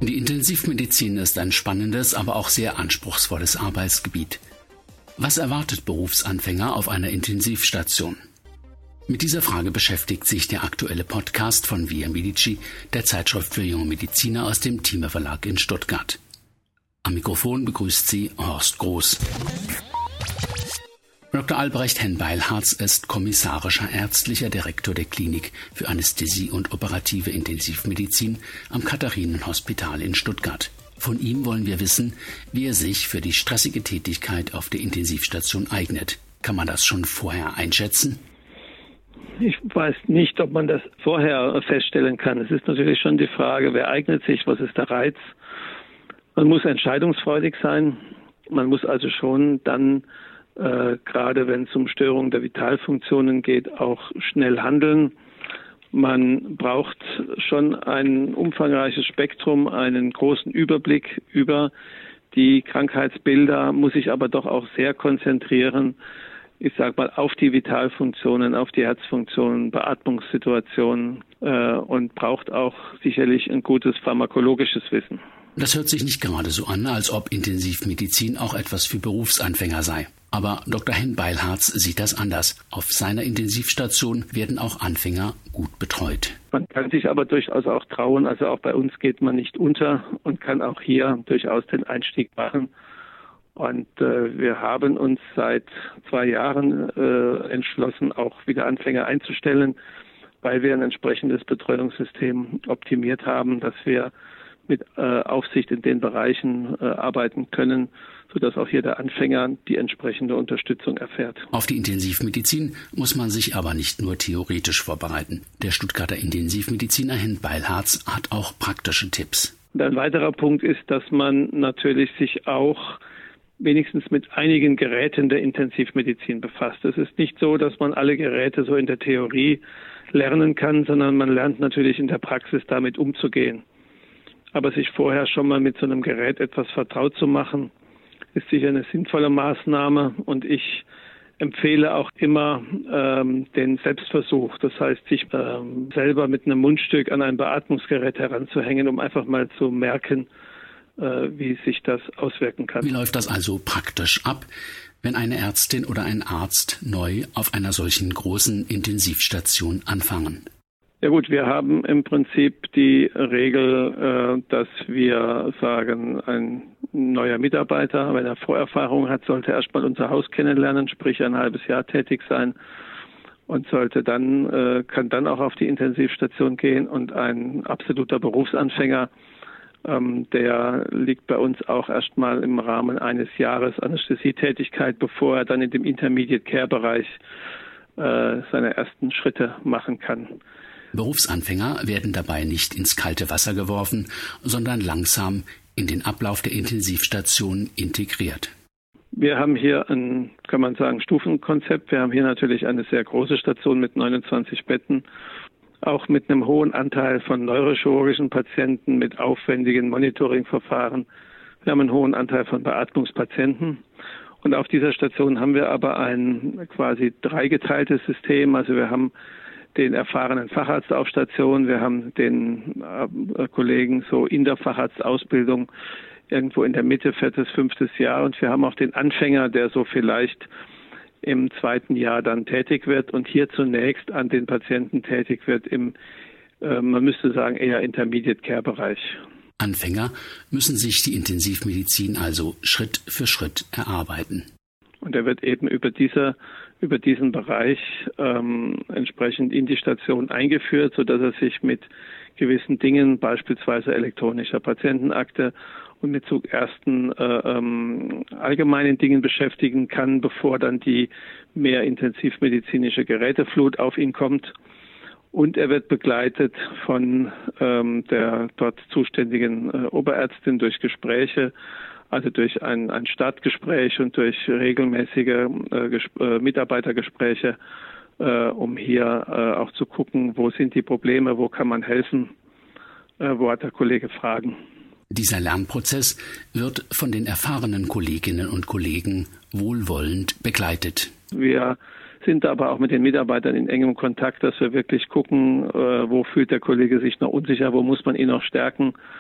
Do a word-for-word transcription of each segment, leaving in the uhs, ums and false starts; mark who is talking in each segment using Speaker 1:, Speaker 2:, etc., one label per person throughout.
Speaker 1: Die Intensivmedizin ist ein spannendes, aber auch sehr anspruchsvolles Arbeitsgebiet. Was erwartet Berufsanfänger auf einer Intensivstation? Mit dieser Frage beschäftigt sich der aktuelle Podcast von Via Medici, der Zeitschrift für junge Mediziner aus dem Thieme Verlag in Stuttgart. Am Mikrofon begrüßt Sie Horst Groß. Doktor Albrecht Henn-Beilharz ist kommissarischer ärztlicher Direktor der Klinik für Anästhesie und operative Intensivmedizin am Katharinenhospital in Stuttgart. Von ihm wollen wir wissen, wie er sich für die stressige Tätigkeit auf der Intensivstation eignet. Kann man das schon vorher einschätzen?
Speaker 2: Ich weiß nicht, ob man das vorher feststellen kann. Es ist natürlich schon die Frage, wer eignet sich, was ist der Reiz? Man muss entscheidungsfreudig sein. Man muss also schon dann, äh, gerade wenn es um Störungen der Vitalfunktionen geht, auch schnell handeln. Man braucht schon ein umfangreiches Spektrum, einen großen Überblick über die Krankheitsbilder, muss sich aber doch auch sehr konzentrieren, ich sage mal, auf die Vitalfunktionen, auf die Herzfunktionen, Beatmungssituationen äh, und braucht auch sicherlich ein gutes pharmakologisches Wissen.
Speaker 1: Das hört sich nicht gerade so an, als ob Intensivmedizin auch etwas für Berufsanfänger sei. Aber Doktor Henn-Beilharz sieht das anders. Auf seiner Intensivstation werden auch Anfänger gut betreut.
Speaker 2: Man kann sich aber durchaus auch trauen. Also auch bei uns geht man nicht unter und kann auch hier durchaus den Einstieg machen. Und äh, wir haben uns seit zwei Jahren äh, entschlossen, auch wieder Anfänger einzustellen, weil wir ein entsprechendes Betreuungssystem optimiert haben, dass wir mit äh, Aufsicht in den Bereichen äh, arbeiten können, sodass auch hier der Anfänger die entsprechende Unterstützung erfährt.
Speaker 1: Auf die Intensivmedizin muss man sich aber nicht nur theoretisch vorbereiten. Der Stuttgarter Intensivmediziner Henn-Beilharz hat auch praktische Tipps.
Speaker 2: Und ein weiterer Punkt ist, dass man natürlich sich auch wenigstens mit einigen Geräten der Intensivmedizin befasst. Es ist nicht so, dass man alle Geräte so in der Theorie lernen kann, sondern man lernt natürlich in der Praxis damit umzugehen. Aber sich vorher schon mal mit so einem Gerät etwas vertraut zu machen, ist sicher eine sinnvolle Maßnahme. Und ich empfehle auch immer ähm, den Selbstversuch. Das heißt, sich ähm, selber mit einem Mundstück an ein Beatmungsgerät heranzuhängen, um einfach mal zu merken, äh, wie sich das auswirken kann.
Speaker 1: Wie läuft das also praktisch ab, wenn eine Ärztin oder ein Arzt neu auf einer solchen großen Intensivstation anfangen?
Speaker 2: Ja gut, wir haben im Prinzip die Regel, äh, dass wir sagen, ein neuer Mitarbeiter, wenn er Vorerfahrung hat, sollte erstmal unser Haus kennenlernen, sprich ein halbes Jahr tätig sein und sollte dann, äh, kann dann auch auf die Intensivstation gehen. Und ein absoluter Berufsanfänger, ähm, der liegt bei uns auch erstmal im Rahmen eines Jahres Anästhesietätigkeit, bevor er dann in dem Intermediate Care Bereich äh, seine ersten Schritte machen kann.
Speaker 1: Berufsanfänger werden dabei nicht ins kalte Wasser geworfen, sondern langsam in den Ablauf der Intensivstation integriert.
Speaker 2: Wir haben hier ein, kann man sagen, Stufenkonzept. Wir haben hier natürlich eine sehr große Station mit neunundzwanzig Betten, auch mit einem hohen Anteil von neurochirurgischen Patienten mit aufwendigen Monitoringverfahren. Wir haben einen hohen Anteil von Beatmungspatienten. Und auf dieser Station haben wir aber ein quasi dreigeteiltes System. Also wir haben den erfahrenen Facharzt auf Station, wir haben den äh, Kollegen so in der Facharztausbildung irgendwo in der Mitte, viertes, fünftes Jahr, und wir haben auch den Anfänger, der so vielleicht im zweiten Jahr dann tätig wird und hier zunächst an den Patienten tätig wird im, äh, man müsste sagen, eher Intermediate Care Bereich.
Speaker 1: Anfänger müssen sich die Intensivmedizin also Schritt für Schritt erarbeiten.
Speaker 2: Und er wird eben über diese über diesen Bereich ähm, entsprechend in die Station eingeführt, sodass er sich mit gewissen Dingen, beispielsweise elektronischer Patientenakte und mit so ersten äh, ähm, allgemeinen Dingen beschäftigen kann, bevor dann die mehr intensivmedizinische Geräteflut auf ihn kommt. Und er wird begleitet von ähm, der dort zuständigen äh, Oberärztin durch Gespräche, also durch ein, ein Startgespräch und durch regelmäßige äh, Gesp- äh, Mitarbeitergespräche, äh, um hier äh, auch zu gucken, wo sind die Probleme, wo kann man helfen, äh, wo hat der Kollege Fragen.
Speaker 1: Dieser Lernprozess wird von den erfahrenen Kolleginnen und Kollegen wohlwollend begleitet.
Speaker 2: Wir sind aber auch mit den Mitarbeitern in engem Kontakt, dass wir wirklich gucken, äh, wo fühlt der Kollege sich noch unsicher, wo muss man ihn noch stärken.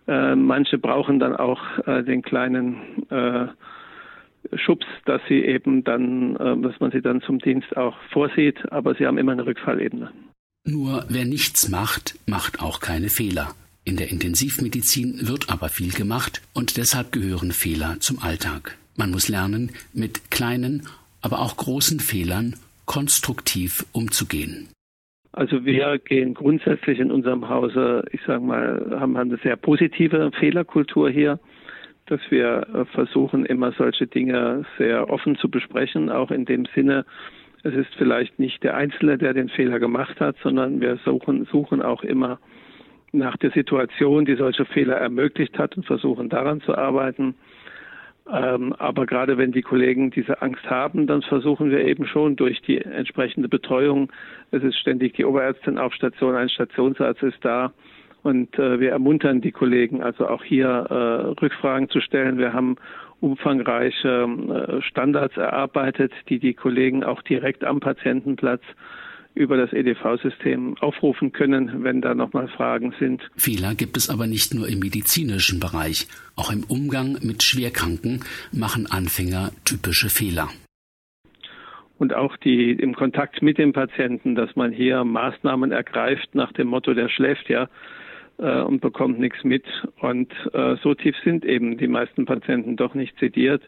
Speaker 2: Äh, manche brauchen dann auch äh, den kleinen äh, Schubs, dass sie eben dann, äh, dass man sie dann zum Dienst auch vorsieht, aber sie haben immer eine Rückfallebene.
Speaker 1: Nur wer nichts macht, macht auch keine Fehler. In der Intensivmedizin wird aber viel gemacht und deshalb gehören Fehler zum Alltag. Man muss lernen, mit kleinen, aber auch großen Fehlern konstruktiv umzugehen.
Speaker 2: Also wir gehen grundsätzlich in unserem Hause, ich sage mal, haben eine sehr positive Fehlerkultur hier, dass wir versuchen, immer solche Dinge sehr offen zu besprechen, auch in dem Sinne, es ist vielleicht nicht der Einzelne, der den Fehler gemacht hat, sondern wir suchen, suchen auch immer nach der Situation, die solche Fehler ermöglicht hat und versuchen daran zu arbeiten. Ähm, aber gerade wenn die Kollegen diese Angst haben, dann versuchen wir eben schon durch die entsprechende Betreuung, es ist ständig die Oberärztin auf Station, ein Stationsarzt ist da und äh, wir ermuntern die Kollegen also auch hier äh, Rückfragen zu stellen. Wir haben umfangreiche äh, Standards erarbeitet, die die Kollegen auch direkt am Patientenplatz über das E D V-System aufrufen können, wenn da nochmal Fragen sind.
Speaker 1: Fehler gibt es aber nicht nur im medizinischen Bereich. Auch im Umgang mit Schwerkranken machen Anfänger typische Fehler.
Speaker 2: Und auch die im Kontakt mit dem Patienten, dass man hier Maßnahmen ergreift nach dem Motto, der schläft ja äh, und bekommt nichts mit. Und äh, so tief sind eben die meisten Patienten doch nicht sediert.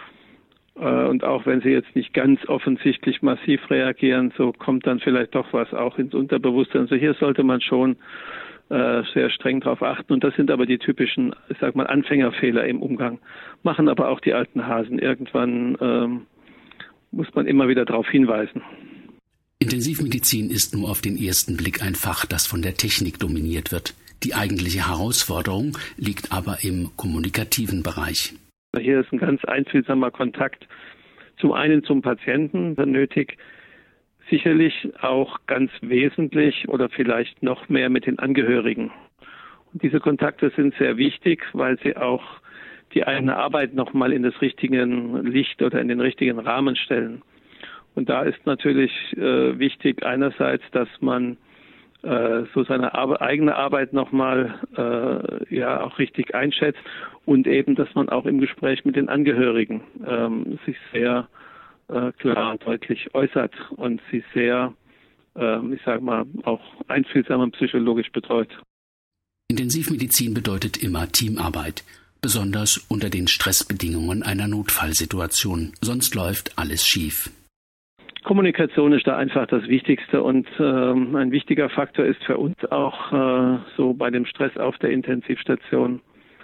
Speaker 2: Und auch wenn sie jetzt nicht ganz offensichtlich massiv reagieren, so kommt dann vielleicht doch was auch ins Unterbewusstsein. Also hier sollte man schon äh, sehr streng drauf achten. Und das sind aber die typischen, ich sag mal, Anfängerfehler im Umgang. Machen aber auch die alten Hasen. Irgendwann ähm, muss man immer wieder darauf hinweisen.
Speaker 1: Intensivmedizin ist nur auf den ersten Blick ein Fach, das von der Technik dominiert wird. Die eigentliche Herausforderung liegt aber im kommunikativen Bereich.
Speaker 2: Hier ist ein ganz einfühlsamer Kontakt zum einen zum Patienten nötig, sicherlich auch ganz wesentlich oder vielleicht noch mehr mit den Angehörigen. Und diese Kontakte sind sehr wichtig, weil sie auch die eigene Arbeit nochmal in das richtige Licht oder in den richtigen Rahmen stellen. Und da ist natürlich äh, wichtig einerseits, dass man äh, so seine Ar- eigene Arbeit nochmal äh, ja auch richtig einschätzt und eben, dass man auch im Gespräch mit den Angehörigen ähm, sich sehr äh, klar und deutlich äußert und sie sehr, äh, ich sage mal, auch einfühlsam und psychologisch betreut.
Speaker 1: Intensivmedizin bedeutet immer Teamarbeit, besonders unter den Stressbedingungen einer Notfallsituation. Sonst läuft alles schief.
Speaker 2: Kommunikation ist da einfach das Wichtigste und äh, ein wichtiger Faktor ist für uns auch äh, so bei dem Stress auf der Intensivstation,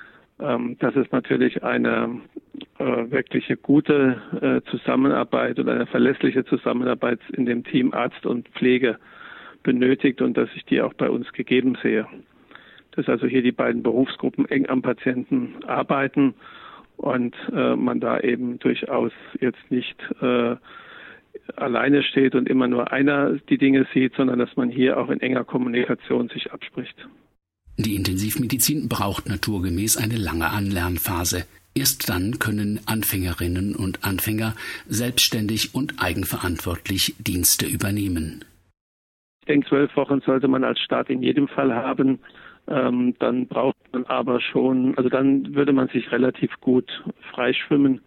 Speaker 2: ähm, dass es natürlich eine äh, wirkliche gute äh, Zusammenarbeit oder eine verlässliche Zusammenarbeit in dem Team Arzt und Pflege benötigt und dass ich die auch bei uns gegeben sehe. Dass also hier die beiden Berufsgruppen eng am Patienten arbeiten und äh, man da eben durchaus jetzt nicht äh, alleine steht und immer nur einer die Dinge sieht, sondern dass man hier auch in enger Kommunikation sich abspricht.
Speaker 1: Die Intensivmedizin braucht naturgemäß eine lange Anlernphase. Erst dann können Anfängerinnen und Anfänger selbstständig und eigenverantwortlich Dienste übernehmen.
Speaker 2: Ich denke, zwölf Wochen sollte man als Start in jedem Fall haben. Ähm, dann braucht man aber schon, also dann würde man sich relativ gut freischwimmen.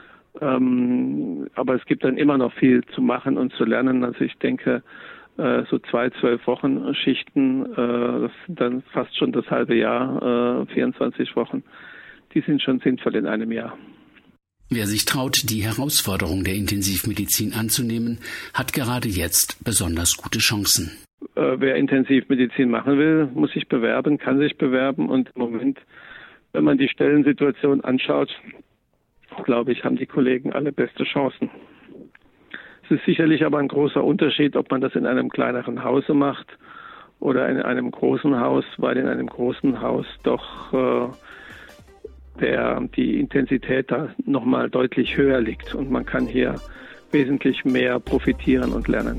Speaker 2: Ähm, aber es gibt dann immer noch viel zu machen und zu lernen. Also ich denke, äh, so zwei, zwölf Wochen Schichten, äh, das sind dann fast schon das halbe Jahr, äh, vierundzwanzig Wochen, die sind schon sinnvoll in einem Jahr.
Speaker 1: Wer sich traut, die Herausforderung der Intensivmedizin anzunehmen, hat gerade jetzt besonders gute Chancen.
Speaker 2: Äh, wer Intensivmedizin machen will, muss sich bewerben, kann sich bewerben und im Moment, wenn man die Stellensituation anschaut, glaube ich, haben die Kollegen alle beste Chancen. Es ist sicherlich aber ein großer Unterschied, ob man das in einem kleineren Hause macht oder in einem großen Haus, weil in einem großen Haus doch äh, der, die Intensität da nochmal deutlich höher liegt und man kann hier wesentlich mehr profitieren und lernen.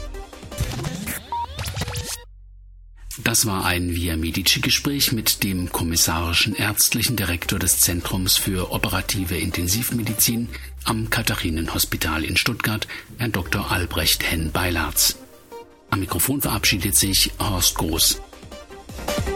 Speaker 1: Das war ein Via Medici-Gespräch mit dem kommissarischen ärztlichen Direktor des Zentrums für operative Intensivmedizin am Katharinenhospital in Stuttgart, Herrn Doktor Albrecht Henn-Beilarz. Am Mikrofon verabschiedet sich Horst Groß.